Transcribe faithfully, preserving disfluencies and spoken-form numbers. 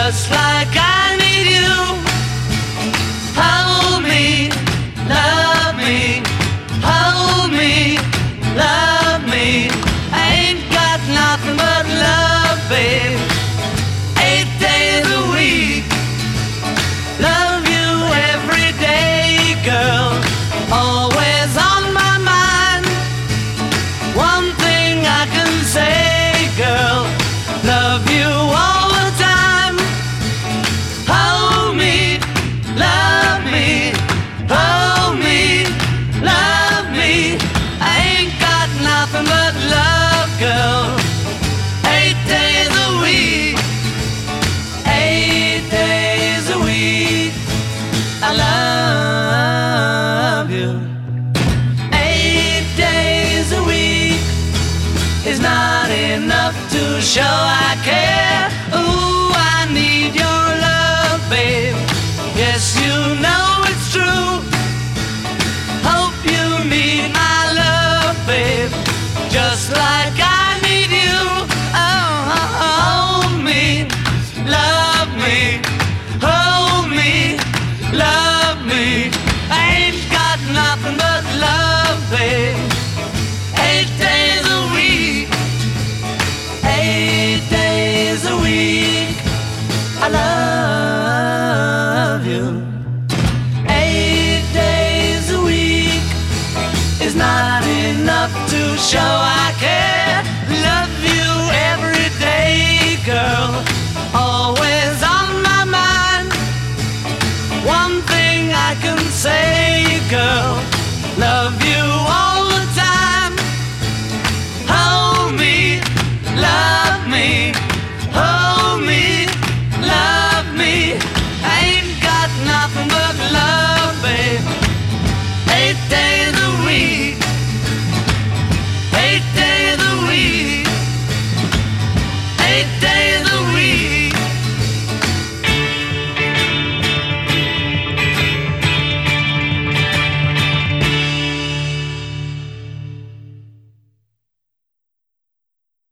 just like I need you. Hold me, love me, hold me, love me. I ain't got nothing but love, babe. Eight days a week, love you every day, girl. Always on my mind. One thing I can say, girl, love you all the time. Hold me, love me, hold me, love me. I ain't got nothing but love, girl. Eight days a week, eight days a week, I love you. Eight days a week is not enough to show I care. Ooh, I need your love, babe. Yes, you know it's true. Hope you need my love, babe, just like I need you. Oh, hold me, love me, hold me, love me. I ain't got nothing but love, babe. Eight days a week, eight days a week, I love you. Eight days a week is not enough to show I care.